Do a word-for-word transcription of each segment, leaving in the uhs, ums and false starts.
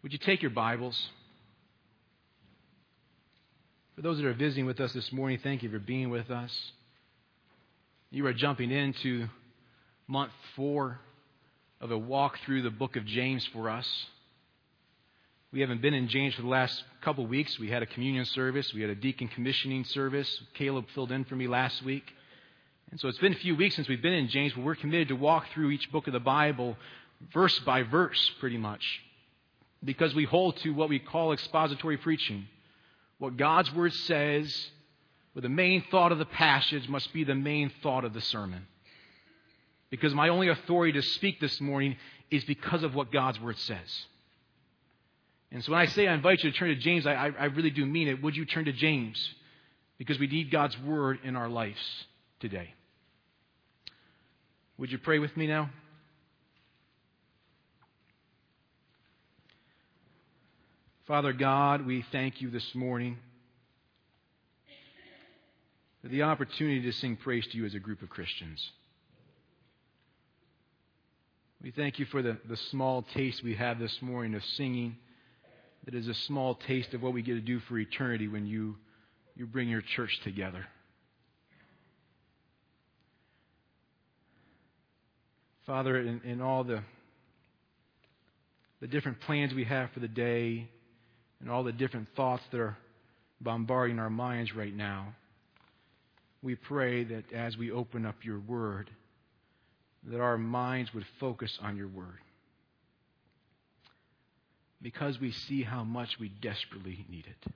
Would you take your Bibles? For those that are visiting with us this morning, thank you for being with us. You are jumping into month four of a walk through the book of James for us. We haven't been in James for the last couple weeks. We had a communion service. We had a deacon commissioning service. Caleb filled in for me last week. And so it's been a few weeks since we've been in James, but we're committed to walk through each book of the Bible verse by verse, pretty much, because we hold to what we call expository preaching. What God's Word says, with the main thought of the passage, must be the main thought of the sermon. Because my only authority to speak this morning is because of what God's Word says. And so when I say I invite you to turn to James, I, I really do mean it. Would you turn to James? Because we need God's Word in our lives today. Would you pray with me now? Father God, we thank you this morning for the opportunity to sing praise to you as a group of Christians. We thank you for the, the small taste we have this morning of singing. That is a small taste of what we get to do for eternity when you, you bring your church together. Father, in, in all the, the different plans we have for the day, and all the different thoughts that are bombarding our minds right now, we pray that as we open up your Word, that our minds would focus on your Word. Because we see how much we desperately need it.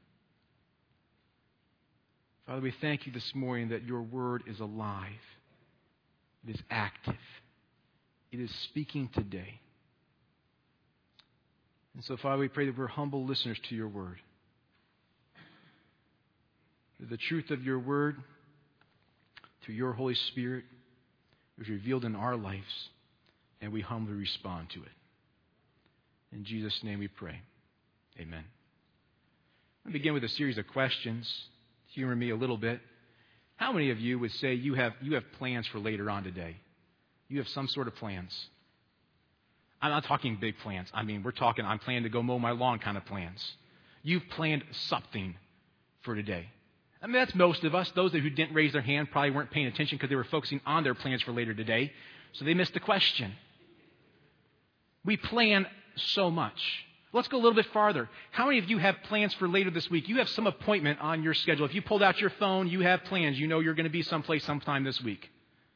Father, we thank you this morning that your Word is alive. It is active. It is speaking today. And so, Father, we pray that we're humble listeners to your Word. That the truth of your Word, through your Holy Spirit, is revealed in our lives, and we humbly respond to it. In Jesus' name we pray. Amen. I'll begin with a series of questions. Humor me a little bit. How many of you would say you have you have plans for later on today? You have some sort of plans. I'm not talking big plans. I mean, we're talking, I'm planning to go mow my lawn kind of plans. You've planned something for today. I mean, that's most of us. Those who didn't raise their hand probably weren't paying attention because they were focusing on their plans for later today. So they missed the question. We plan so much. Let's go a little bit farther. How many of you have plans for later this week? You have some appointment on your schedule. If you pulled out your phone, you have plans. You know you're going to be someplace sometime this week.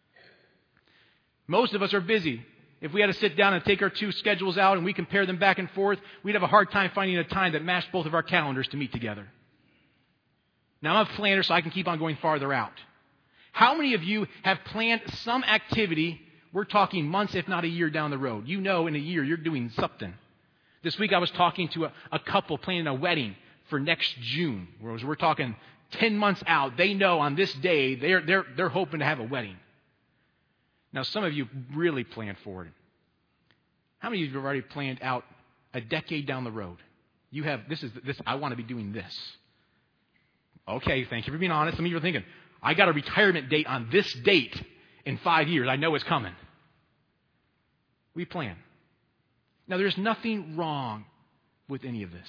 Most of us are busy. If we had to sit down and take our two schedules out and we compare them back and forth, we'd have a hard time finding a time that matched both of our calendars to meet together. Now, I'm a planner, so I can keep on going farther out. How many of you have planned some activity? We're talking months, if not a year down the road. You know in a year you're doing something. This week I was talking to a, a couple planning a wedding for next June. Whereas we're talking ten months out. They know on this day they're, they're, they're hoping to have a wedding. Now, some of you really planned for it. How many of you have already planned out a decade down the road? You have, this is, this. I want to be doing this. Okay, thank you for being honest. Some of you are thinking, I got a retirement date on this date in five years. I know it's coming. We plan. Now, there's nothing wrong with any of this.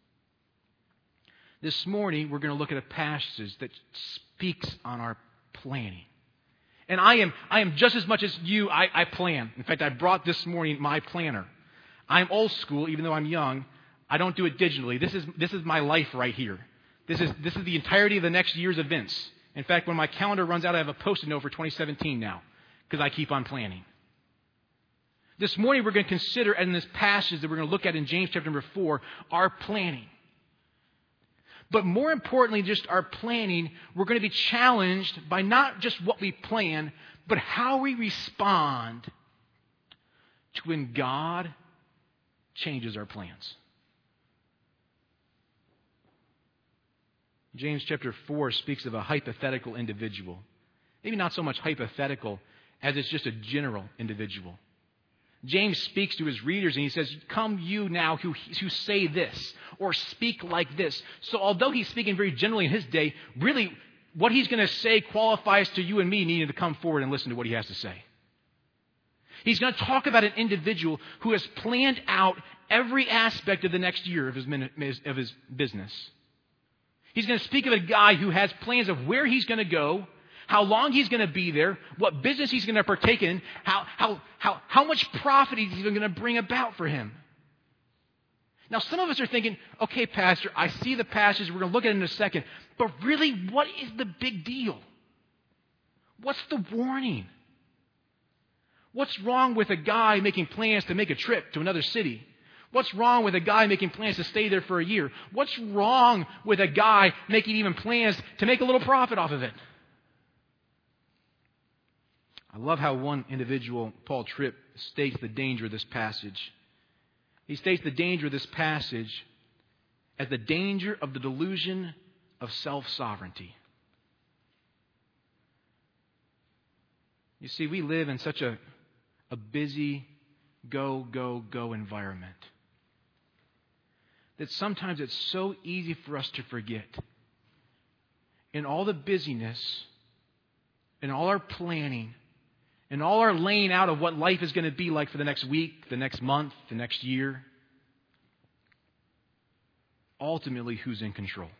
This morning, we're going to look at a passage that speaks on our planning. And I am I am just as much as you, I, I plan. In fact, I brought this morning my planner. I'm old school, even though I'm young. I don't do it digitally. This is this is my life right here. This is this is the entirety of the next year's events. In fact, when my calendar runs out, I have a Post-it note for twenty seventeen now, because I keep on planning. This morning, we're going to consider, in this passage that we're going to look at in James chapter number four, our planning. But more importantly, just our planning, we're going to be challenged by not just what we plan, but how we respond to when God changes our plans. James chapter four speaks of a hypothetical individual. Maybe not so much hypothetical as it's just a general individual. James speaks to his readers and he says, come you now who, who say this or speak like this. So although he's speaking very generally in his day, really what he's going to say qualifies to you and me needing to come forward and listen to what he has to say. He's going to talk about an individual who has planned out every aspect of the next year of his, of his business. He's going to speak of a guy who has plans of where he's going to go, how long he's going to be there, what business he's going to partake in, how, how, how, how much profit he's even going to bring about for him. Now, some of us are thinking, okay, Pastor, I see the passage. We're going to look at it in a second. But really, what is the big deal? What's the warning? What's wrong with a guy making plans to make a trip to another city? What's wrong with a guy making plans to stay there for a year? What's wrong with a guy making even plans to make a little profit off of it? I love how one individual, Paul Tripp, states the danger of this passage. He states the danger of this passage as the danger of the delusion of self-sovereignty. You see, we live in such a, a busy, go, go, go environment that sometimes it's so easy for us to forget. In all the busyness, in all our planning, in all our laying out of what life is going to be like for the next week, the next month, the next year, ultimately, who's in control?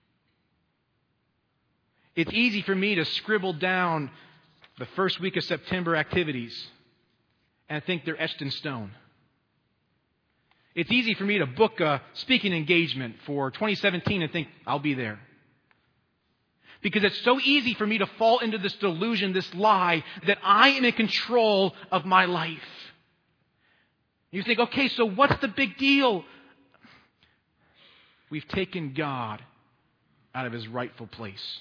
It's easy for me to scribble down the first week of September activities and think they're etched in stone. It's easy for me to book a speaking engagement for twenty seventeen and think I'll be there. Because it's so easy for me to fall into this delusion, this lie, that I am in control of my life. You think, okay, so what's the big deal? We've taken God out of his rightful place.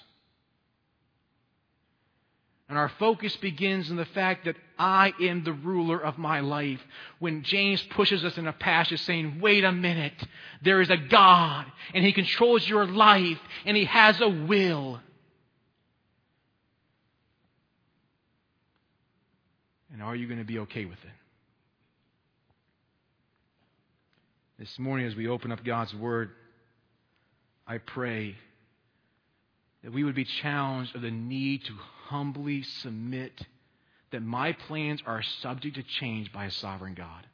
And our focus begins in the fact that I am the ruler of my life. When James pushes us in a passage saying, wait a minute, there is a God, and he controls your life, and he has a will. And are you going to be okay with it? This morning, as we open up God's Word, I pray that we would be challenged of the need to humbly submit that my plans are subject to change by a sovereign God.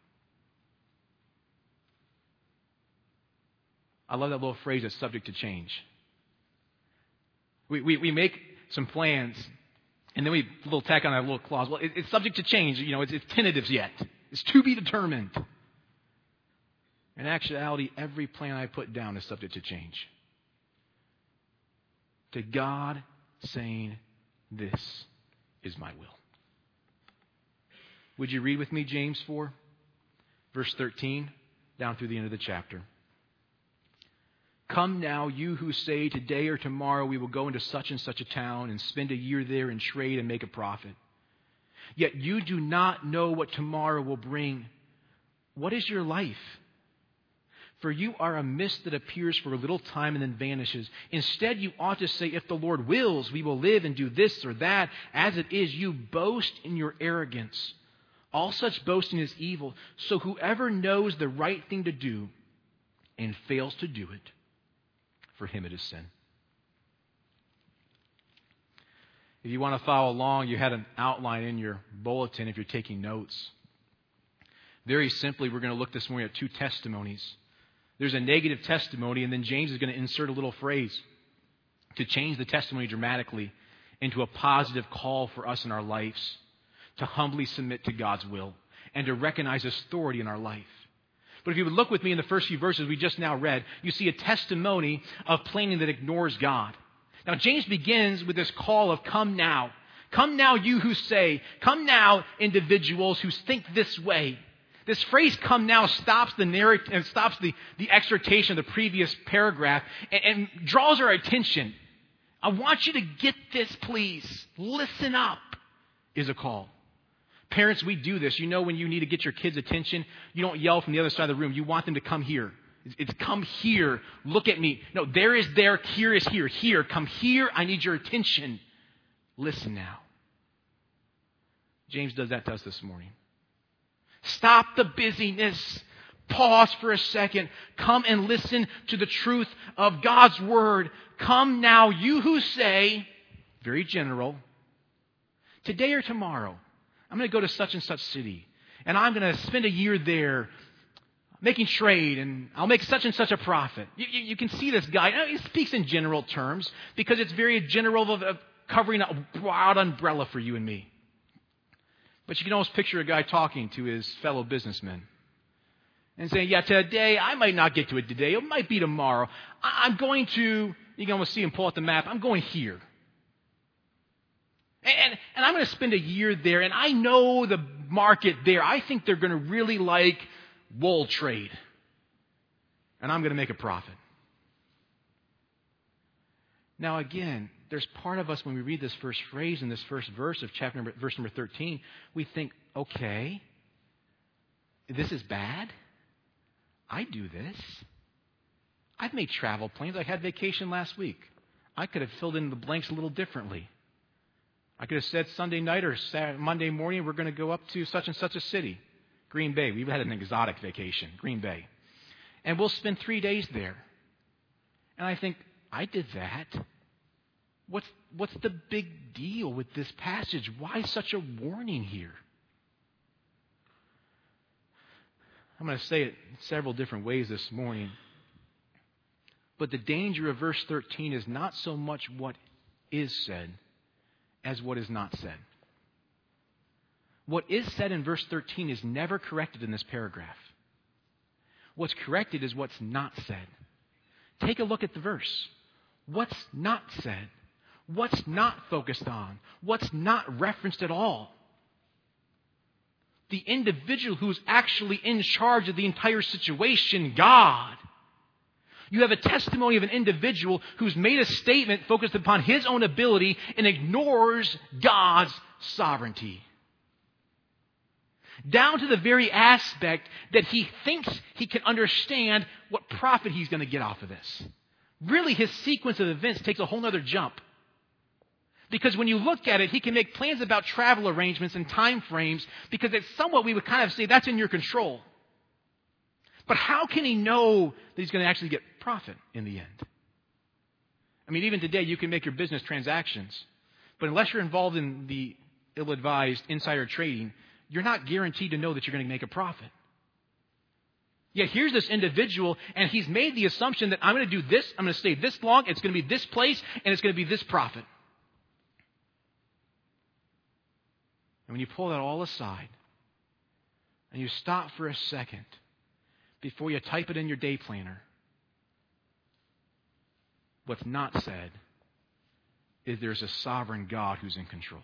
I love that little phrase, that's subject to change. We, we, we make some plans, and then we a little tack on that little clause. Well, it, it's subject to change. You know, it's, it's tentatives yet. It's to be determined. In actuality, every plan I put down is subject to change. To God saying, this is my will. Would you read with me James four, verse thirteen, down through the end of the chapter? Come now, you who say today or tomorrow we will go into such and such a town and spend a year there and trade and make a profit. Yet you do not know what tomorrow will bring. What is your life? For you are a mist that appears for a little time and then vanishes. Instead, you ought to say, if the Lord wills, we will live and do this or that. As it is, you boast in your arrogance. All such boasting is evil. So whoever knows the right thing to do and fails to do it, for him it is sin. If you want to follow along, you had an outline in your bulletin if you're taking notes. Very simply, we're going to look this morning at two testimonies. There's a negative testimony, and then James is going to insert a little phrase to change the testimony dramatically into a positive call for us in our lives to humbly submit to God's will and to recognize His authority in our life. But if you would look with me in the first few verses we just now read, you see a testimony of planning that ignores God. Now, James begins with this call of come now. Come now, you who say, come now, individuals who think this way. This phrase, come now, stops the narrative and stops the, the exhortation of the previous paragraph and, and draws our attention. I want you to get this, please. Listen up is a call. Parents, we do this. You know, when you need to get your kids' attention, you don't yell from the other side of the room. You want them to come here. It's, it's come here. Look at me. No, there is there. Here is here. Here. Come here. I need your attention. Listen now. James does that to us this morning. Stop the busyness. Pause for a second. Come and listen to the truth of God's Word. Come now, you who say, very general, today or tomorrow, I'm going to go to such and such city, and I'm going to spend a year there. making trade, and I'll make such and such a profit. You, you, you can see this guy. He speaks in general terms because it's very general of, of covering a broad umbrella for you and me. But you can almost picture a guy talking to his fellow businessmen and saying, yeah, today, I might not get to it today. It might be tomorrow. I, I'm going to, you can almost see him pull out the map. I'm going here. And, and I'm going to spend a year there, and I know the market there. I think they're going to really like wool trade. And I'm going to make a profit. Now again, there's part of us when we read this first phrase in this first verse of chapter number, verse number thirteen, we think, okay, this is bad. I do this. I've made travel plans. I had vacation last week. I could have filled in the blanks a little differently. I could have said Sunday night or Saturday, Monday morning, we're going to go up to such and such a city, Green Bay. We've had an exotic vacation, Green Bay. And we'll spend three days there. And I think, I did that. What's, what's the big deal with this passage? Why such a warning here? I'm going to say it in several different ways this morning. But the danger of verse thirteen is not so much what is said as what is not said. What is said in verse thirteen is never corrected in this paragraph. What's corrected is what's not said. Take a look at the verse. What's not said? What's not focused on? What's not referenced at all? The individual who's actually in charge of the entire situation, God. You have a testimony of an individual who's made a statement focused upon his own ability and ignores God's sovereignty. Down to the very aspect that he thinks he can understand what profit he's going to get off of this. Really, his sequence of events takes a whole other jump. Because when you look at it, he can make plans about travel arrangements and time frames because it's somewhat, we would kind of say, that's in your control. But how can he know that he's going to actually get profit in the end? I mean, even today, you can make your business transactions. But unless you're involved in the ill-advised insider trading, you're not guaranteed to know that you're going to make a profit. Yet here's this individual, and he's made the assumption that I'm going to do this, I'm going to stay this long, it's going to be this place, and it's going to be this profit. And when you pull that all aside, and you stop for a second before you type it in your day planner, what's not said is there's a sovereign God who's in control.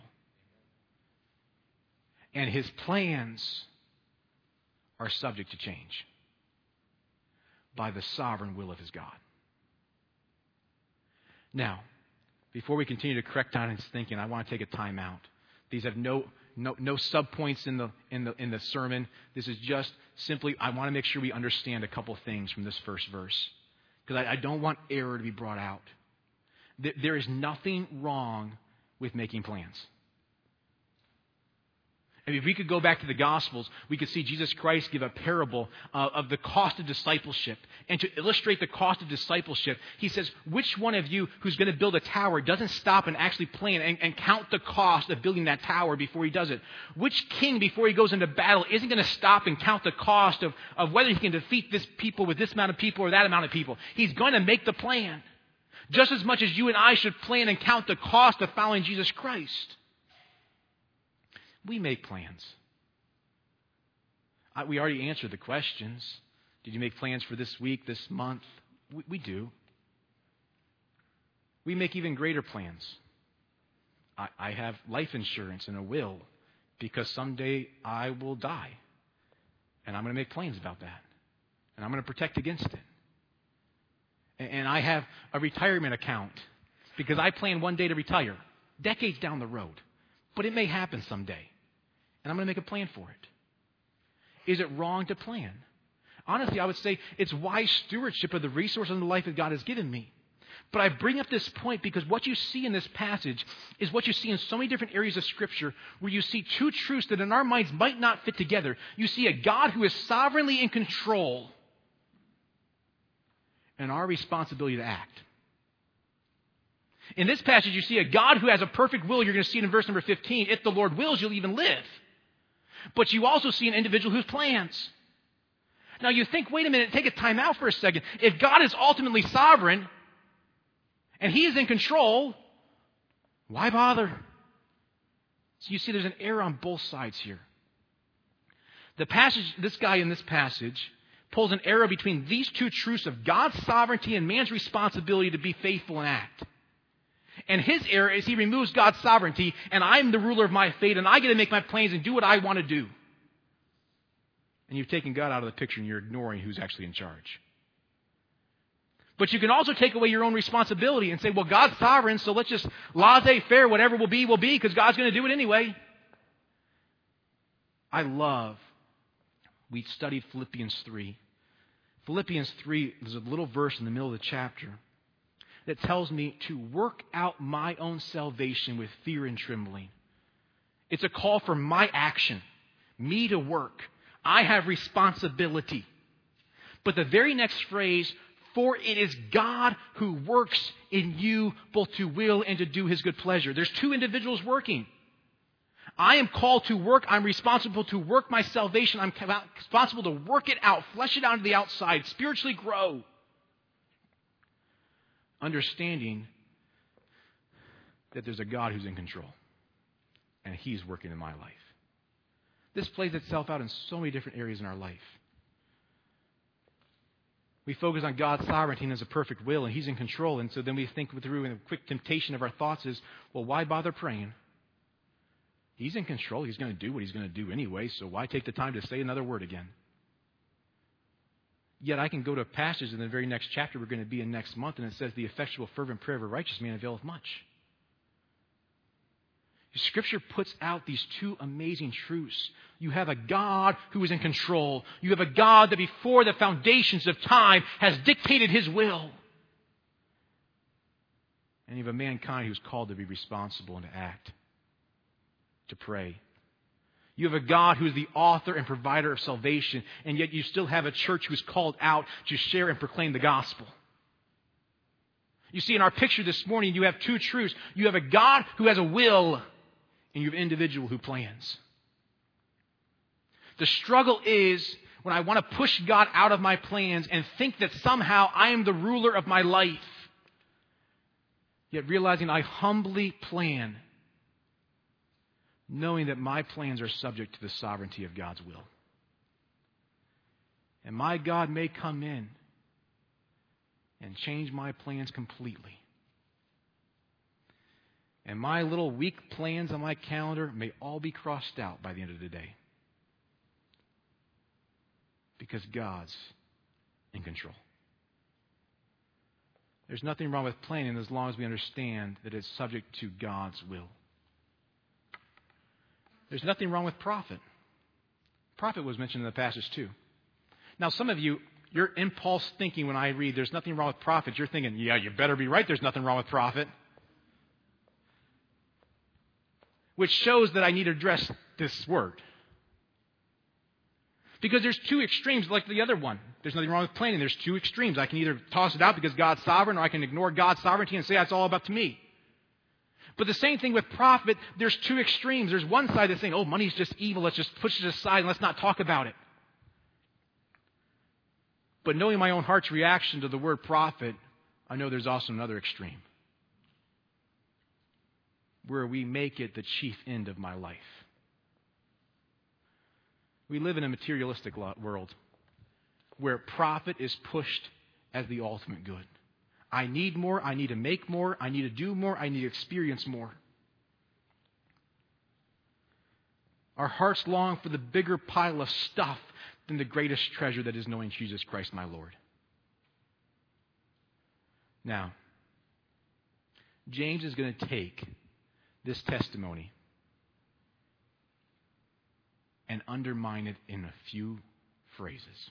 And his plans are subject to change by the sovereign will of his God. Now, before we continue to correct Donovan's thinking, I want to take a time out. These have no no no subpoints in the in the in the sermon. This is just simply I want to make sure we understand a couple things from this first verse. Because I, I don't want error to be brought out. There, there is nothing wrong with making plans. I mean, if we could go back to the Gospels, we could see Jesus Christ give a parable uh, of the cost of discipleship. And to illustrate the cost of discipleship, he says, which one of you who's going to build a tower doesn't stop and actually plan and, and count the cost of building that tower before he does it? Which king, before he goes into battle, isn't going to stop and count the cost of, of whether he can defeat this people with this amount of people or that amount of people? He's going to make the plan. Just as much as you and I should plan and count the cost of following Jesus Christ. We make plans. I, we already answered the questions. Did you make plans for this week, this month? We, we do. We make even greater plans. I, I have life insurance and a will because someday I will die. And I'm going to make plans about that. And I'm going to protect against it. And, and I have a retirement account because I plan one day to retire, decades down the road. But it may happen someday. And I'm going to make a plan for it. Is it wrong to plan? Honestly, I would say it's wise stewardship of the resources and the life that God has given me. But I bring up this point because what you see in this passage is what you see in so many different areas of Scripture where you see two truths that in our minds might not fit together. You see a God who is sovereignly in control and our responsibility to act. In this passage, you see a God who has a perfect will. You're going to see it in verse number fifteen. If the Lord wills, you'll even live. But you also see an individual whose plans. Now you think, wait a minute, take a time out for a second. If God is ultimately sovereign and He is in control, why bother? So you see there's an error on both sides here. The passage, this guy in this passage pulls an arrow between these two truths of God's sovereignty and man's responsibility to be faithful and act. And his error is he removes God's sovereignty, and I'm the ruler of my fate, and I get to make my plans and do what I want to do. And you've taken God out of the picture, and you're ignoring who's actually in charge. But you can also take away your own responsibility and say, well, God's sovereign, so let's just laissez-faire, whatever will be, will be, because God's going to do it anyway. I love, we studied Philippians three. Philippians three, there's a little verse in the middle of the chapter that tells me to work out my own salvation with fear and trembling. It's a call for my action, me to work. I have responsibility. But the very next phrase, for it is God who works in you both to will and to do His good pleasure. There's two individuals working. I am called to work. I'm responsible to work my salvation. I'm responsible to work it out, flesh it out to the outside, spiritually grow. Understanding that there's a God who's in control and He's working in my life. This plays itself out in so many different areas in our life. We focus on God's sovereignty and His perfect will, and He's in control. And so then we think through, and a quick temptation of our thoughts is, well, why bother praying? He's in control. He's going to do what He's going to do anyway, so why take the time to say another word again? Yet I can go to a passage in the very next chapter we're going to be in next month, and it says, the effectual fervent prayer of a righteous man availeth much. Scripture puts out these two amazing truths. You have a God who is in control. You have a God that before the foundations of time has dictated His will. And you have a mankind who's called to be responsible and to act, to pray. You have a God who is the author and provider of salvation, and yet you still have a church who is called out to share and proclaim the gospel. You see, in our picture this morning, you have two truths. You have a God who has a will, and you have an individual who plans. The struggle is when I want to push God out of my plans and think that somehow I am the ruler of my life, yet realizing I humbly plan, knowing that my plans are subject to the sovereignty of God's will. And my God may come in and change my plans completely. And my little weak plans on my calendar may all be crossed out by the end of the day. Because God's in control. There's nothing wrong with planning as long as we understand that it's subject to God's will. There's nothing wrong with prophet. Prophet was mentioned in the passage too. Now some of you, your impulse thinking when I read there's nothing wrong with prophet, you're thinking, yeah, you better be right, there's nothing wrong with prophet. Which shows that I need to address this word. Because there's two extremes like the other one. There's nothing wrong with planning. There's two extremes. I can either toss it out because God's sovereign, or I can ignore God's sovereignty and say that's all up to me. But the same thing with prophet, there's two extremes. There's one side that's saying, oh, money's just evil. Let's just push it aside and let's not talk about it. But knowing my own heart's reaction to the word prophet, I know there's also another extreme. Where we make it the chief end of my life. We live in a materialistic world where profit is pushed as the ultimate good. I need more, I need to make more, I need to do more, I need to experience more. Our hearts long for the bigger pile of stuff than the greatest treasure that is knowing Jesus Christ my Lord. Now, James is going to take this testimony and undermine it in a few phrases.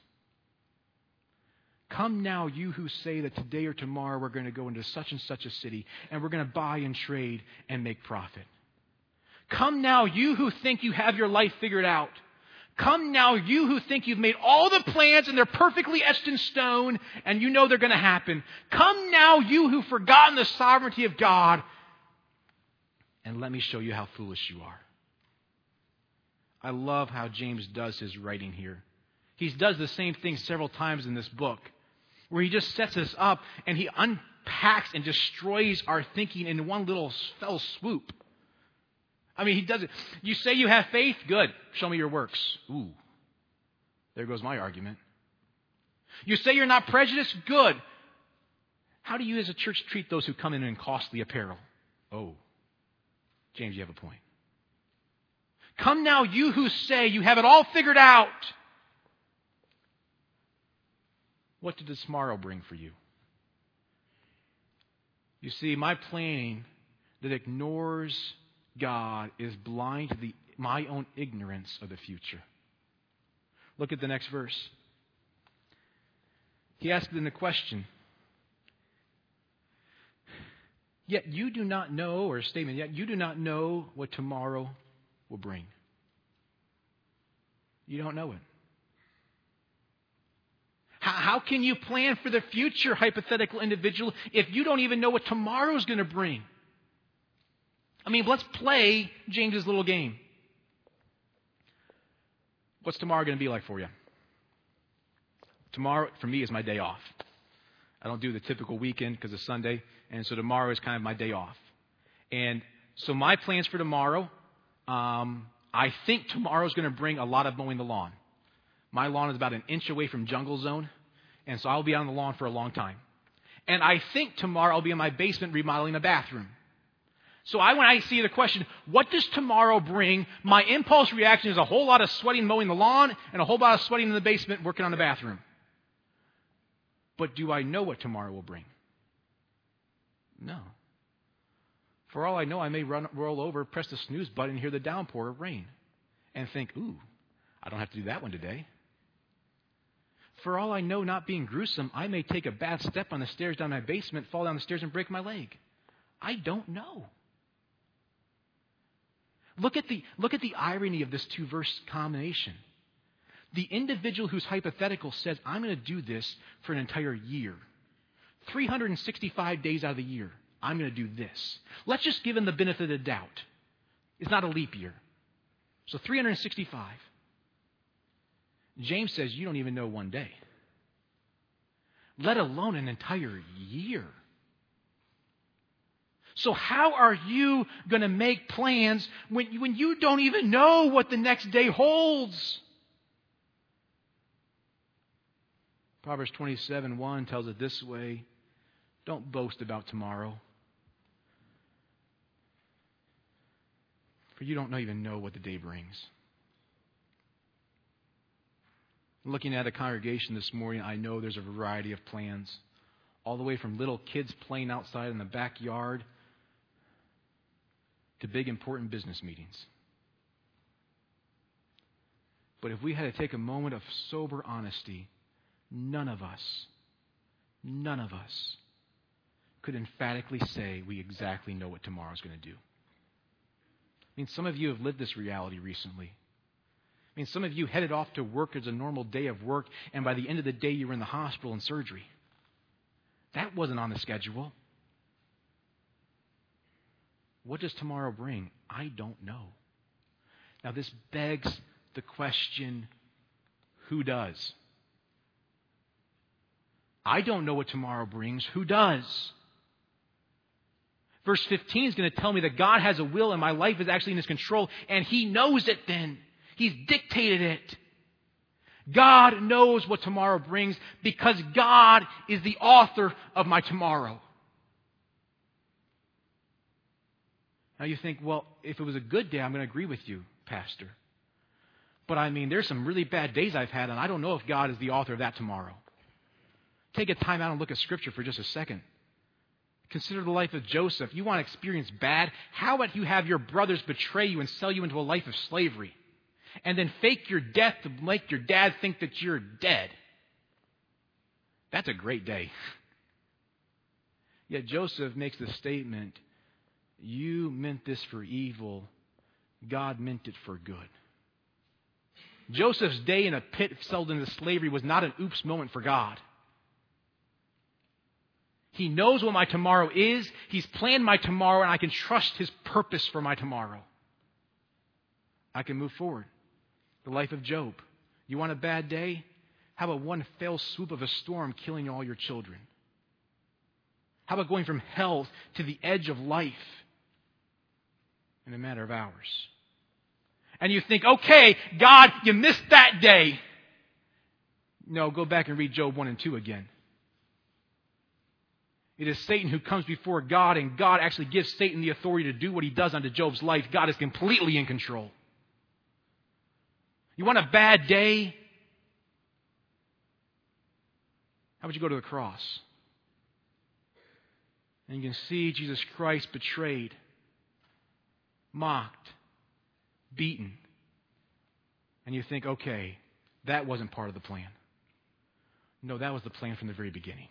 Come now, you who say that today or tomorrow we're going to go into such and such a city and we're going to buy and trade and make profit. Come now, you who think you have your life figured out. Come now, you who think you've made all the plans and they're perfectly etched in stone and you know they're going to happen. Come now, you who've forgotten the sovereignty of God, and let me show you how foolish you are. I love how James does his writing here. He does the same thing several times in this book, where he just sets us up and he unpacks and destroys our thinking in one little fell swoop. I mean, he does it. You say you have faith? Good. Show me your works. Ooh, there goes my argument. You say you're not prejudiced? Good. How do you as a church treat those who come in in costly apparel? Oh, James, you have a point. Come now, you who say you have it all figured out. What did tomorrow bring for you? You see, my planning that ignores God is blind to the, my own ignorance of the future. Look at the next verse. He asked them the question, yet you do not know, or a statement, yet you do not know what tomorrow will bring. You don't know it. How, how can you plan for the future, hypothetical individual, if you don't even know what tomorrow is going to bring? I mean, let's play James's little game. What's tomorrow going to be like for you? Tomorrow, for me, is my day off. I don't do the typical weekend because it's Sunday, and so tomorrow is kind of my day off. And so my plans for tomorrow, um, I think tomorrow is going to bring a lot of mowing the lawn. My lawn is about an inch away from jungle zone, and so I'll be on the lawn for a long time. And I think tomorrow I'll be in my basement remodeling a bathroom. So I, when I see the question, what does tomorrow bring? My impulse reaction is a whole lot of sweating mowing the lawn and a whole lot of sweating in the basement working on the bathroom. But do I know what tomorrow will bring? No. For all I know, I may run, roll over, press the snooze button, and hear the downpour of rain and think, ooh, I don't have to do that one today. For all I know, not being gruesome, I may take a bad step on the stairs down my basement, fall down the stairs, and break my leg. I don't know. Look at the, look at the irony of this two-verse combination. The individual who's hypothetical says, I'm going to do this for an entire year. three hundred sixty-five days out of the year, I'm going to do this. Let's just give him the benefit of the doubt. It's not a leap year. So three hundred sixty-five. James says you don't even know one day, let alone an entire year. So how are you going to make plans when, when you don't even know what the next day holds? Proverbs twenty-seven one tells it this way, don't boast about tomorrow, for you don't even know what the day brings. Looking at a congregation this morning, I know there's a variety of plans, all the way from little kids playing outside in the backyard to big important business meetings. But if we had to take a moment of sober honesty, none of us, none of us could emphatically say we exactly know what tomorrow's going to do. I mean, some of you have lived this reality recently. I mean, some of you headed off to work as a normal day of work, and by the end of the day, you were in the hospital in surgery. That wasn't on the schedule. What does tomorrow bring? I don't know. Now, this begs the question, who does? I don't know what tomorrow brings. Who does? Verse fifteen is going to tell me that God has a will and my life is actually in His control, and He knows it then. He's dictated it. God knows what tomorrow brings because God is the author of my tomorrow. Now you think, well, if it was a good day, I'm going to agree with you, Pastor. But I mean, there's some really bad days I've had, and I don't know if God is the author of that tomorrow. Take a time out and look at Scripture for just a second. Consider the life of Joseph. You want to experience bad? How about you have your brothers betray you and sell you into a life of slavery? And then fake your death to make your dad think that you're dead. That's a great day. Yet Joseph makes the statement, you meant this for evil. God meant it for good. Joseph's day in a pit sold into slavery was not an oops moment for God. He knows what my tomorrow is. He's planned my tomorrow, and I can trust His purpose for my tomorrow. I can move forward. The life of Job. You want a bad day? How about one fell swoop of a storm killing all your children? How about going from hell to the edge of life in a matter of hours? And you think, okay, God, you missed that day. No, go back and read Job one and two again. It is Satan who comes before God, and God actually gives Satan the authority to do what he does unto Job's life. God is completely in control. You want a bad day? How about you go to the cross? And you can see Jesus Christ betrayed, mocked, beaten. And you think, okay, that wasn't part of the plan. No, that was the plan from the very beginning.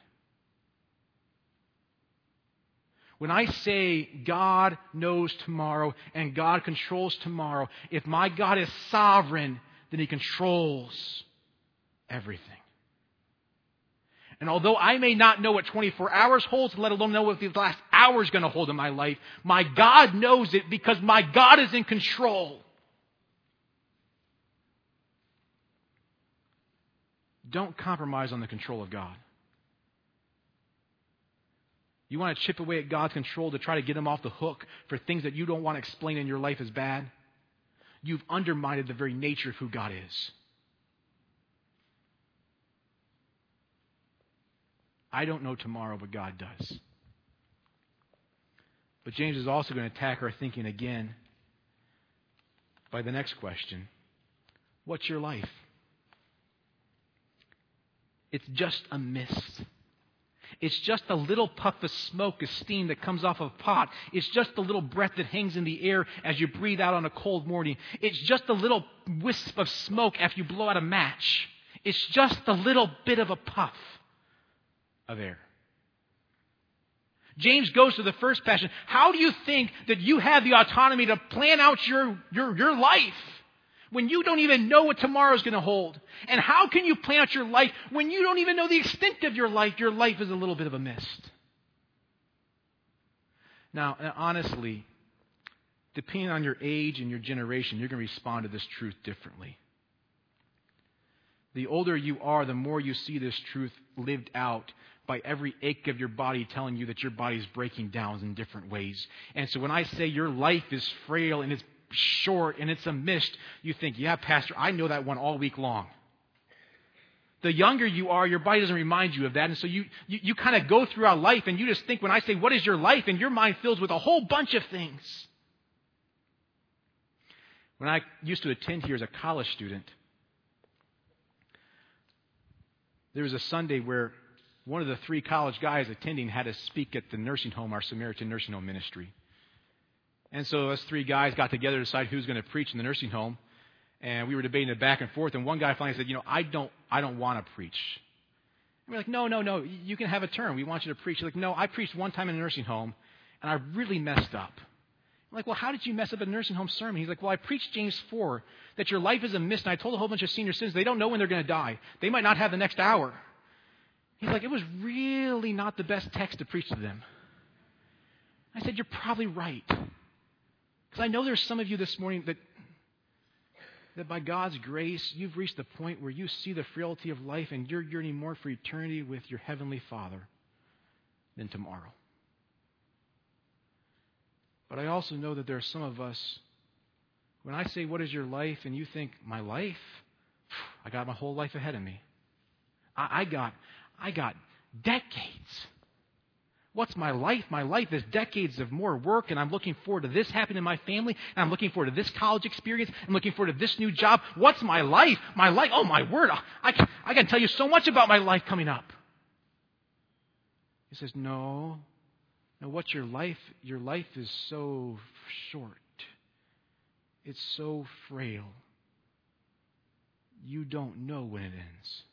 When I say God knows tomorrow and God controls tomorrow, if my God is sovereign, then He controls everything. And although I may not know what twenty-four hours holds, let alone know what the last hour is going to hold in my life, my God knows it because my God is in control. Don't compromise on the control of God. You want to chip away at God's control to try to get Him off the hook for things that you don't want to explain in your life as bad? You've undermined the very nature of who God is. I don't know tomorrow, but God does. But James is also going to attack our thinking again by the next question. What's your life? It's just a mist. It's just a little puff of smoke, a steam that comes off of a pot. It's just a little breath that hangs in the air as you breathe out on a cold morning. It's just a little wisp of smoke after you blow out a match. It's just a little bit of a puff of air. James goes to the first passion. How do you think that you have the autonomy to plan out your, your, your life when you don't even know what tomorrow is going to hold? And how can you plan out your life when you don't even know the extent of your life? Your life is a little bit of a mist. Now, honestly, depending on your age and your generation, you're going to respond to this truth differently. The older you are, the more you see this truth lived out by every ache of your body telling you that your body is breaking down in different ways. And so when I say your life is frail and it's short and it's a mist, you think, yeah, Pastor, I know that one all week long. The younger you are, your body doesn't remind you of that. And so you, you, you kind of go throughout life and you just think, when I say, what is your life? And your mind fills with a whole bunch of things. When I used to attend here as a college student, there was a Sunday where one of the three college guys attending had to speak at the nursing home, our Samaritan nursing home ministry. And so us three guys got together to decide who's going to preach in the nursing home. And we were debating it back and forth. And one guy finally said, you know, I don't I don't want to preach. And we're like, no, no, no, you can have a turn. We want you to preach. He's like, no, I preached one time in a nursing home, and I really messed up. I'm like, well, how did you mess up a nursing home sermon? He's like, well, I preached James four, that your life is a mist. And I told a whole bunch of senior citizens, they don't know when they're going to die. They might not have the next hour. He's like, it was really not the best text to preach to them. I said, you're probably right. Because I know there's some of you this morning that, that by God's grace, you've reached the point where you see the frailty of life and you're yearning more for eternity with your Heavenly Father than tomorrow. But I also know that there are some of us, when I say, what is your life? And you think, my life? I got my whole life ahead of me. I, I got... I got decades. What's my life? My life is decades of more work, and I'm looking forward to this happening in my family, and I'm looking forward to this college experience. I'm looking forward to this new job. What's my life? My life, oh my word, I can, I can tell you so much about my life coming up. He says, no, no, what's your life? Your life is so short. It's so frail. You don't know when it ends.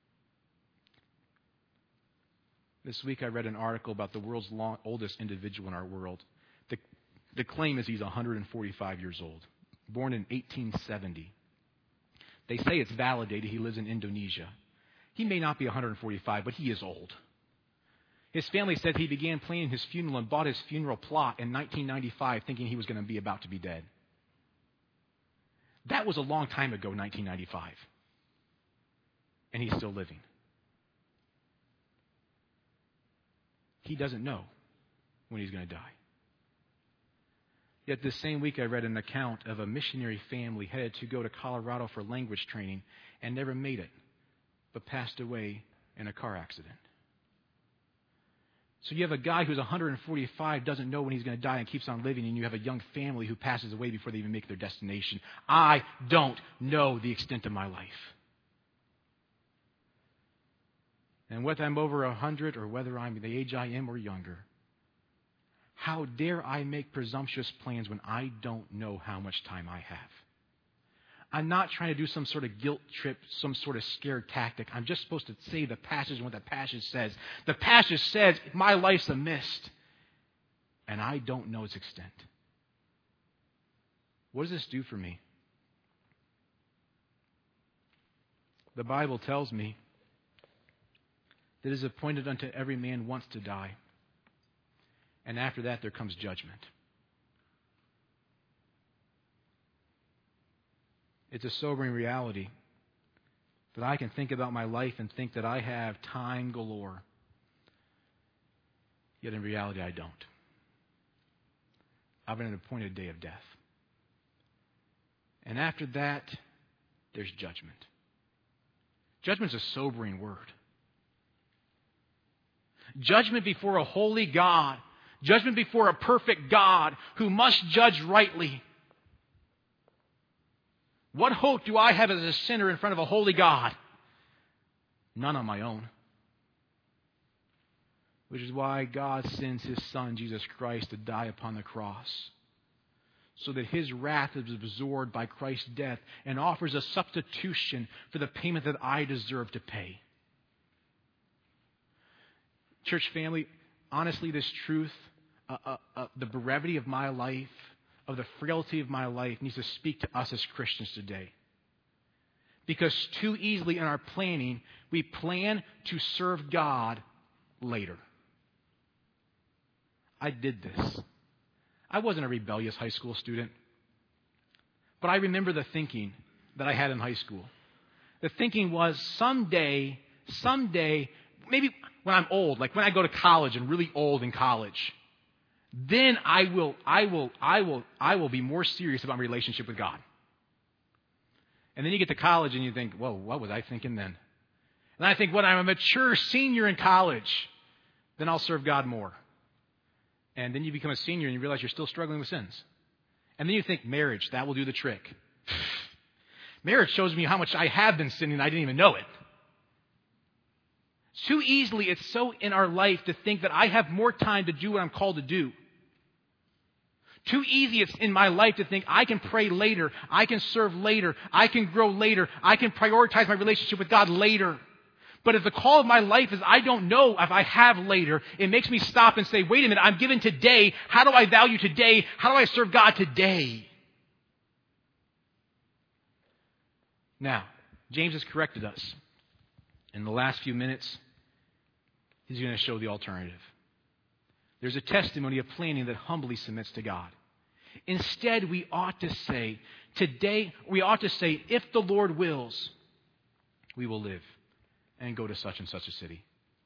This week I read an article about the world's long, oldest individual in our world. The, the claim is he's one hundred forty-five years old, born in eighteen seventy. They say it's validated. He lives in Indonesia. He may not be one hundred forty-five, but he is old. His family said he began planning his funeral and bought his funeral plot in nineteen ninety-five thinking he was going to be about to be dead. That was a long time ago, nineteen ninety-five. and he's still living. He doesn't know when he's going to die. Yet this same week I read an account of a missionary family headed to go to Colorado for language training and never made it, but passed away in a car accident. So you have a guy who's one hundred forty-five, doesn't know when he's going to die and keeps on living, and you have a young family who passes away before they even make their destination. I don't know the extent of my life. And whether I'm over one hundred or whether I'm the age I am or younger, how dare I make presumptuous plans when I don't know how much time I have? I'm not trying to do some sort of guilt trip, some sort of scared tactic. I'm just supposed to say the passage and what the passage says. The passage says my life's a mist, and I don't know its extent. What does this do for me? The Bible tells me that it is appointed unto every man once to die. And after that, there comes judgment. It's a sobering reality that I can think about my life and think that I have time galore. Yet in reality, I don't. I've an appointed day of death. And after that, there's judgment. Judgment's a sobering word. Judgment before a holy God. Judgment before a perfect God who must judge rightly. What hope do I have as a sinner in front of a holy God? None on my own. Which is why God sends His Son, Jesus Christ, to die upon the cross, so that His wrath is absorbed by Christ's death and offers a substitution for the payment that I deserve to pay. Church family, honestly, this truth, uh, uh, uh, the brevity of my life, of the frailty of my life, needs to speak to us as Christians today. Because too easily in our planning, we plan to serve God later. I did this. I wasn't a rebellious high school student, but I remember the thinking that I had in high school. The thinking was someday, someday, maybe when I'm old, like when I go to college and really old in college, then I will, I will, I will, I will be more serious about my relationship with God. And then you get to college and you think, whoa, what was I thinking then? And I think when I'm a mature senior in college, then I'll serve God more. And then you become a senior and you realize you're still struggling with sins. And then you think marriage, that will do the trick. Marriage shows me how much I have been sinning, I didn't even know it. Too easily, it's so in our life to think that I have more time to do what I'm called to do. Too easy it's in my life to think I can pray later, I can serve later, I can grow later, I can prioritize my relationship with God later. But if the call of my life is I don't know if I have later, it makes me stop and say, wait a minute, I'm given today. How do I value today? How do I serve God today? Now, James has corrected us. In the last few minutes, he's going to show the alternative. There's a testimony of planning that humbly submits to God. Instead, we ought to say, today, we ought to say, if the Lord wills, we will live and go to such and such a city.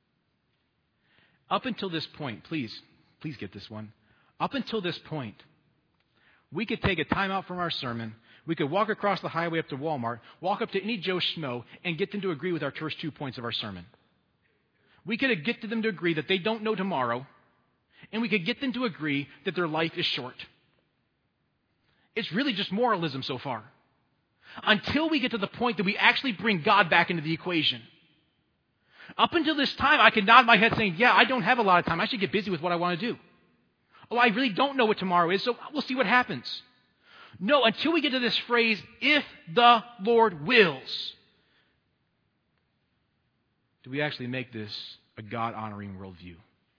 Up until this point, please, please get this one. Up until this point, we could take a time out from our sermon. We could walk across the highway up to Walmart, walk up to any Joe Schmo, and get them to agree with our first two points of our sermon. We could get them to agree that they don't know tomorrow, and we could get them to agree that their life is short. It's really just moralism so far. Until we get to the point that we actually bring God back into the equation. Up until this time, I could nod my head saying, yeah, I don't have a lot of time. I should get busy with what I want to do. Oh, I really don't know what tomorrow is, so we'll see what happens. No, until we get to this phrase, if the Lord wills, do we actually make this a God-honoring worldview?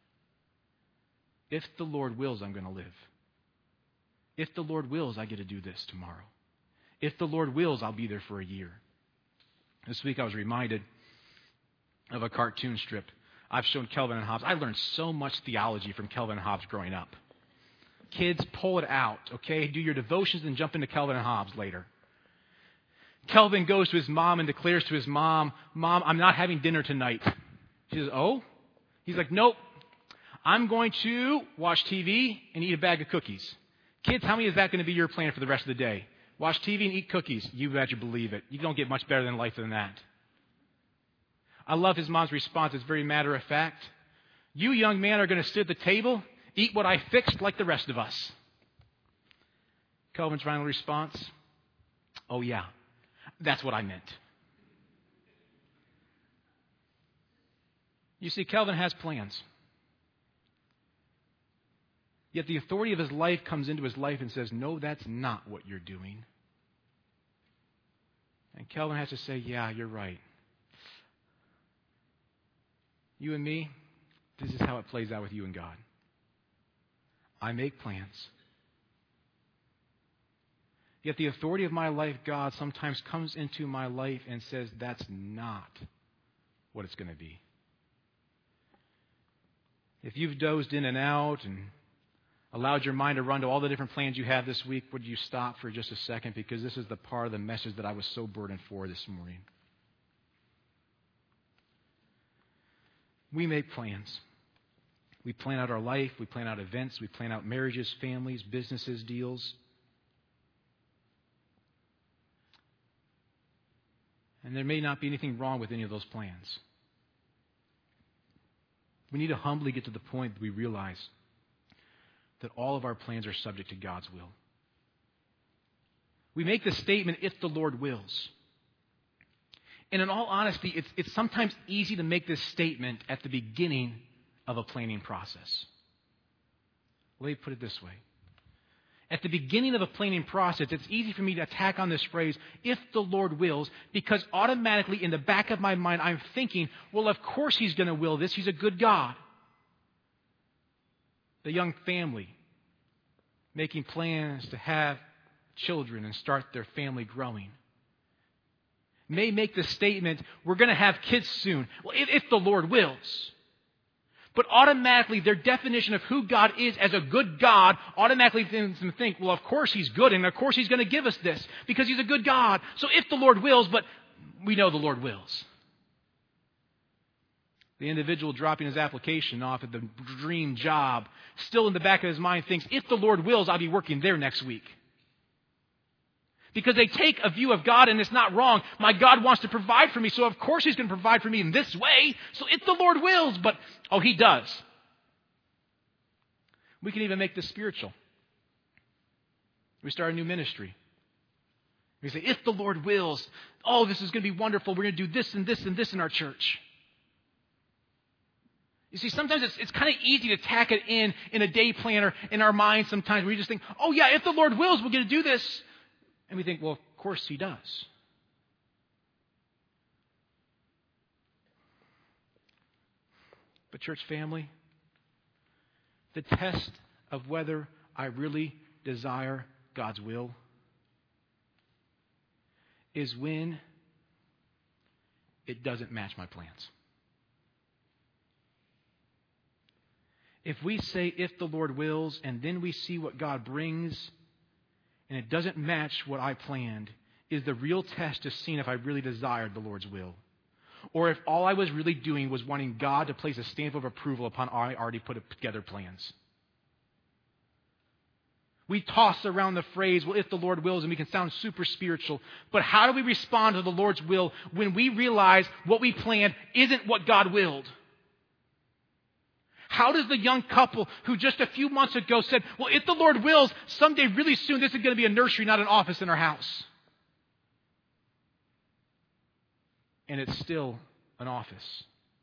If the Lord wills, I'm going to live. If the Lord wills, I get to do this tomorrow. If the Lord wills, I'll be there for a year. This week I was reminded of a cartoon strip. I've shown Calvin and Hobbes. I learned so much theology from Calvin and Hobbes growing up. Kids, pull it out, okay? Do your devotions and jump into Calvin and Hobbes later. Kelvin goes to his mom and declares to his mom, Mom, I'm not having dinner tonight. She says, oh? He's like, nope. I'm going to watch T V and eat a bag of cookies. Kids, how many is that going to be your plan for the rest of the day? Watch T V and eat cookies. You better believe it. You don't get much better than life than that. I love his mom's response. It's very matter of fact. You young man are going to sit at the table, eat what I fixed like the rest of us. Kelvin's final response, oh yeah, that's what I meant. You see, Kelvin has plans. Yet the authority of his life comes into his life and says, no, that's not what you're doing. And Kelvin has to say, yeah, you're right. You and me, this is how it plays out with you and God. I make plans. Yet the authority of my life, God, sometimes comes into my life and says, that's not what it's going to be. If you've dozed in and out and allowed your mind to run to all the different plans you have this week, would you stop for just a second? Because this is the part of the message that I was so burdened for this morning. We make plans. We plan out our life. We plan out events. We plan out marriages, families, businesses, deals. And there may not be anything wrong with any of those plans. We need to humbly get to the point that we realize that all of our plans are subject to God's will. We make the statement, if the Lord wills. And in all honesty, it's, it's sometimes easy to make this statement at the beginning of a planning process. Let me put it this way. At the beginning of a planning process, it's easy for me to tack on this phrase, if the Lord wills, because automatically in the back of my mind, I'm thinking, well, of course He's going to will this. He's a good God. The young family making plans to have children and start their family growing may make the statement, we're going to have kids soon. Well, if, if the Lord wills. But automatically, their definition of who God is as a good God automatically makes them think, well, of course He's good, and of course He's going to give us this because He's a good God. So if the Lord wills, but we know the Lord wills. The individual dropping his application off at the dream job, still in the back of his mind thinks, if the Lord wills, I'll be working there next week. Because they take a view of God, and it's not wrong. My God wants to provide for me, so of course He's going to provide for me in this way. So if the Lord wills, but, oh, He does. We can even make this spiritual. We start a new ministry. We say, if the Lord wills, oh, this is going to be wonderful. We're going to do this and this and this in our church. You see, sometimes it's, it's kind of easy to tack it in in a day planner in our minds sometimes. We just think, oh, yeah, if the Lord wills, we're going to do this. And we think, well, of course He does. But church family, the test of whether I really desire God's will is when it doesn't match my plans. If we say, if the Lord wills, and then we see what God brings, and it doesn't match what I planned, is the real test to seeing if I really desired the Lord's will. Or if all I was really doing was wanting God to place a stamp of approval upon our already put together plans. We toss around the phrase, well, if the Lord wills, and we can sound super spiritual. But how do we respond to the Lord's will when we realize what we planned isn't what God willed? How does the young couple who just a few months ago said, well, if the Lord wills, someday really soon this is going to be a nursery, not an office in our house. And it's still an office.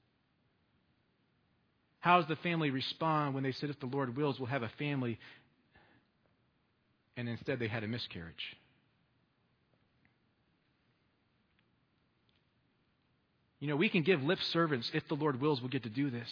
How does the family respond when they said, if the Lord wills, we'll have a family, and instead they had a miscarriage? You know, we can give lip service, if the Lord wills, we'll get to do this.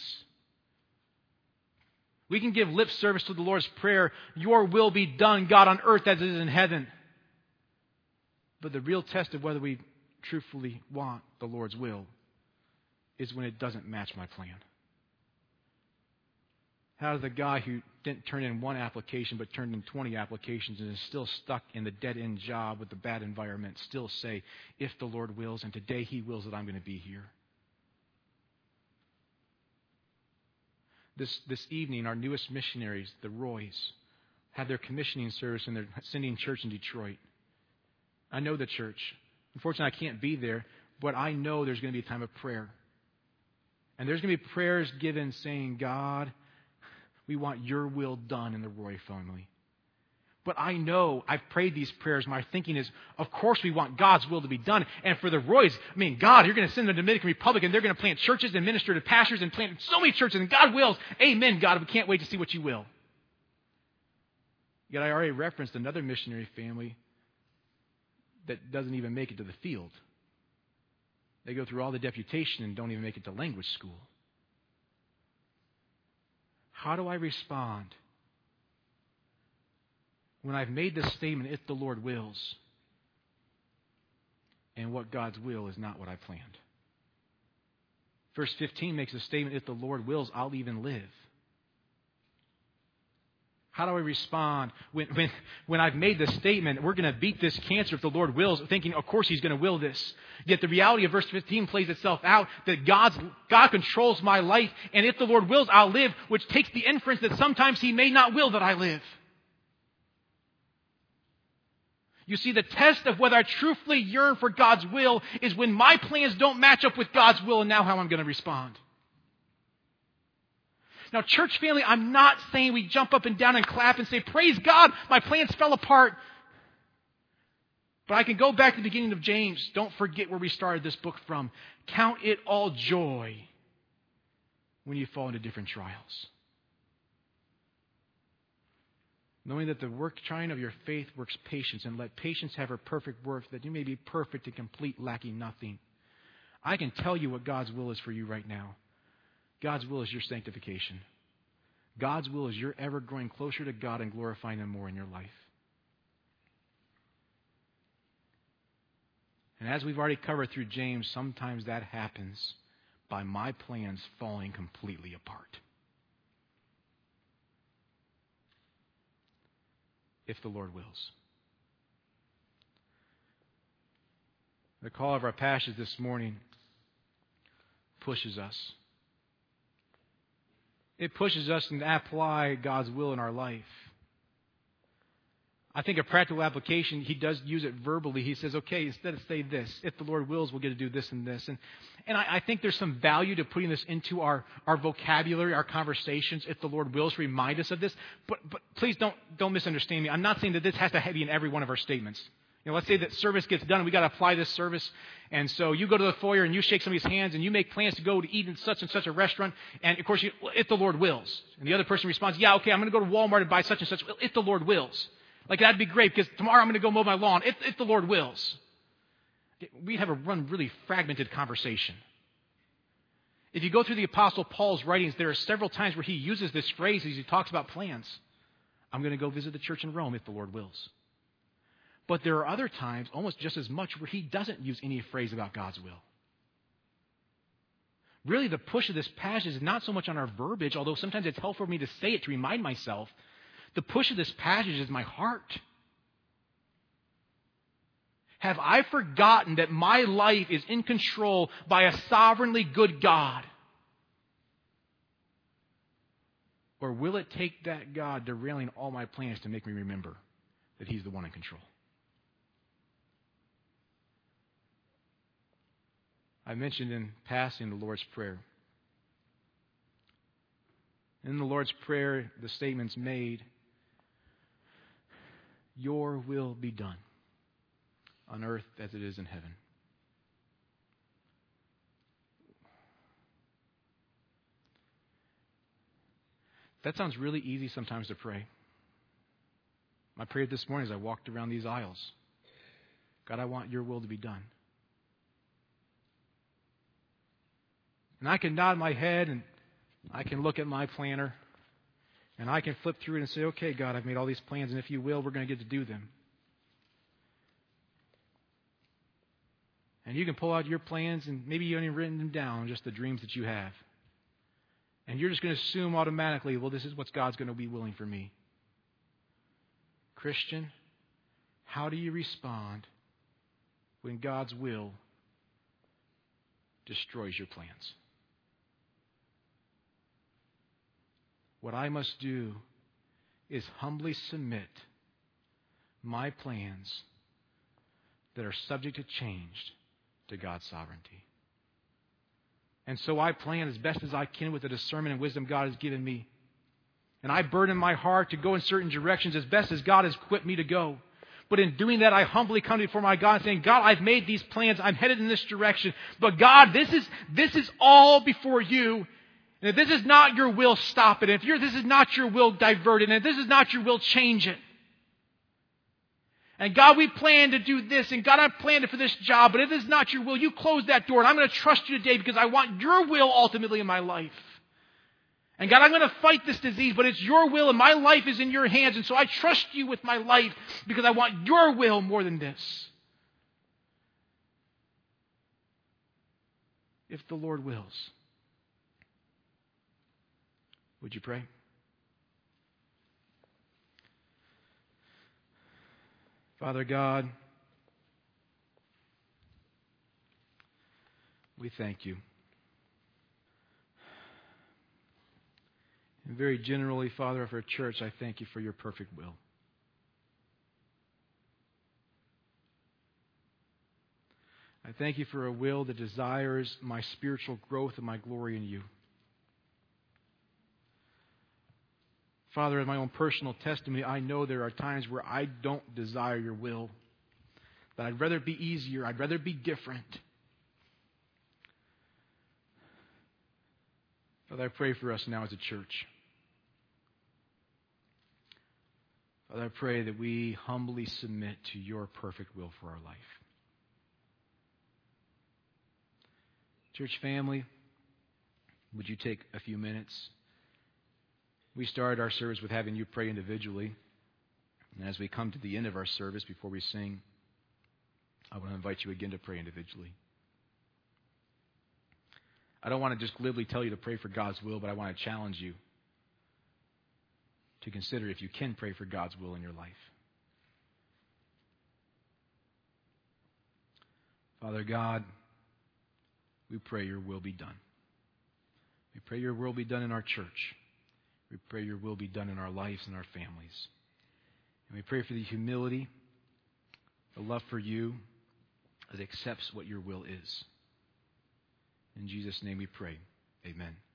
We can give lip service to the Lord's Prayer, your will be done, God, on earth as it is in heaven. But the real test of whether we truthfully want the Lord's will is when it doesn't match my plan. How does the guy who didn't turn in one application but turned in twenty applications and is still stuck in the dead-end job with the bad environment still say, if the Lord wills, and today He wills that I'm going to be here? This, this evening, our newest missionaries, the Roys, have their commissioning service in their sending church in Detroit. I know the church. Unfortunately, I can't be there, but I know there's going to be a time of prayer. And there's going to be prayers given saying, God, we want your will done in the Roy family. But I know I've prayed these prayers. My thinking is, of course we want God's will to be done. And for the Roys, I mean, God, you're going to send the Dominican Republic and they're going to plant churches and minister to pastors and plant so many churches. And God wills. Amen, God. We can't wait to see what you will. Yet I already referenced another missionary family that doesn't even make it to the field. They go through all the deputation and don't even make it to language school. How do I respond when I've made this statement, if the Lord wills, and what God's will is not what I planned? Verse fifteen makes a statement, if the Lord wills, I'll even live. How do I respond when, when, when I've made the statement, we're going to beat this cancer if the Lord wills, thinking, of course He's going to will this. Yet the reality of verse fifteen plays itself out that God's, God controls my life, and if the Lord wills, I'll live, which takes the inference that sometimes He may not will that I live. You see, the test of whether I truthfully yearn for God's will is when my plans don't match up with God's will, and now how I'm going to respond. Now, church family, I'm not saying we jump up and down and clap and say, praise God, my plans fell apart. But I can go back to the beginning of James. Don't forget where we started this book from. Count it all joy when you fall into different trials. Knowing that the work trying of your faith works patience, and let patience have her perfect work, that you may be perfect and complete, lacking nothing. I can tell you what God's will is for you right now. God's will is your sanctification. God's will is your ever growing closer to God and glorifying Him more in your life. And as we've already covered through James, sometimes that happens by my plans falling completely apart. If the Lord wills. The call of our passage this morning pushes us. It pushes us to apply God's will in our life. I think a practical application, he does use it verbally. He says, okay, instead of say this, if the Lord wills, we'll get to do this and this. And, and I, I think there's some value to putting this into our, our vocabulary, our conversations, if the Lord wills, remind us of this. But, but please don't, don't misunderstand me. I'm not saying that this has to be in every one of our statements. You know, let's say that service gets done and we got to apply this service. And so you go to the foyer and you shake somebody's hands and you make plans to go to eat in such and such a restaurant. And of course, you, if the Lord wills. And the other person responds, yeah, okay, I'm going to go to Walmart and buy such and such. Well, if the Lord wills. Like, that'd be great because tomorrow I'm going to go mow my lawn, if, if the Lord wills. We have a run really fragmented conversation. If you go through the Apostle Paul's writings, there are several times where he uses this phrase as he talks about plans. I'm going to go visit the church in Rome if the Lord wills. But there are other times, almost just as much, where he doesn't use any phrase about God's will. Really, the push of this passage is not so much on our verbiage, although sometimes it's helpful for me to say it to remind myself. The push of this passage is my heart. Have I forgotten that my life is in control by a sovereignly good God? Or will it take that God derailing all my plans to make me remember that He's the one in control? I mentioned in passing the Lord's Prayer. In the Lord's Prayer, the statement's made, your will be done on earth as it is in heaven. That sounds really easy sometimes to pray. My prayer this morning as I walked around these aisles, God, I want your will to be done. And I can nod my head and I can look at my planner and I can flip through it and say, okay, God, I've made all these plans, and if you will, we're going to get to do them. And you can pull out your plans and maybe you haven't even written them down, just the dreams that you have. And you're just going to assume automatically, well, this is what God's going to be willing for me. Christian, how do you respond when God's will destroys your plans? What I must do is humbly submit my plans that are subject to change to God's sovereignty. And so I plan as best as I can with the discernment and wisdom God has given me. And I burden my heart to go in certain directions as best as God has equipped me to go. But in doing that, I humbly come before my God saying, God, I've made these plans. I'm headed in this direction. But God, this is, this is all before you. And if this is not your will, stop it. And if you're, this is not your will, divert it. And if this is not your will, change it. And God, we plan to do this. And God, I planned it for this job. But if this is not your will, you close that door. And I'm going to trust you today because I want your will ultimately in my life. And God, I'm going to fight this disease, but it's your will and my life is in your hands. And so I trust you with my life because I want your will more than this. If the Lord wills. Would you pray? Father God, we thank you. And very generally, Father, of our church, I thank you for your perfect will. I thank you for a will that desires my spiritual growth and my glory in you. Father, in my own personal testimony, I know there are times where I don't desire your will. That I'd rather be easier. I'd rather be different. Father, I pray for us now as a church. Father, I pray that we humbly submit to your perfect will for our life. Church family, would you take a few minutes? We started our service with having you pray individually. And as we come to the end of our service, before we sing, I want to invite you again to pray individually. I don't want to just glibly tell you to pray for God's will, but I want to challenge you to consider if you can pray for God's will in your life. Father God, we pray your will be done. We pray your will be done in our church. We pray your will be done in our lives and our families. And we pray for the humility, the love for you that accepts what your will is. In Jesus' name we pray. Amen.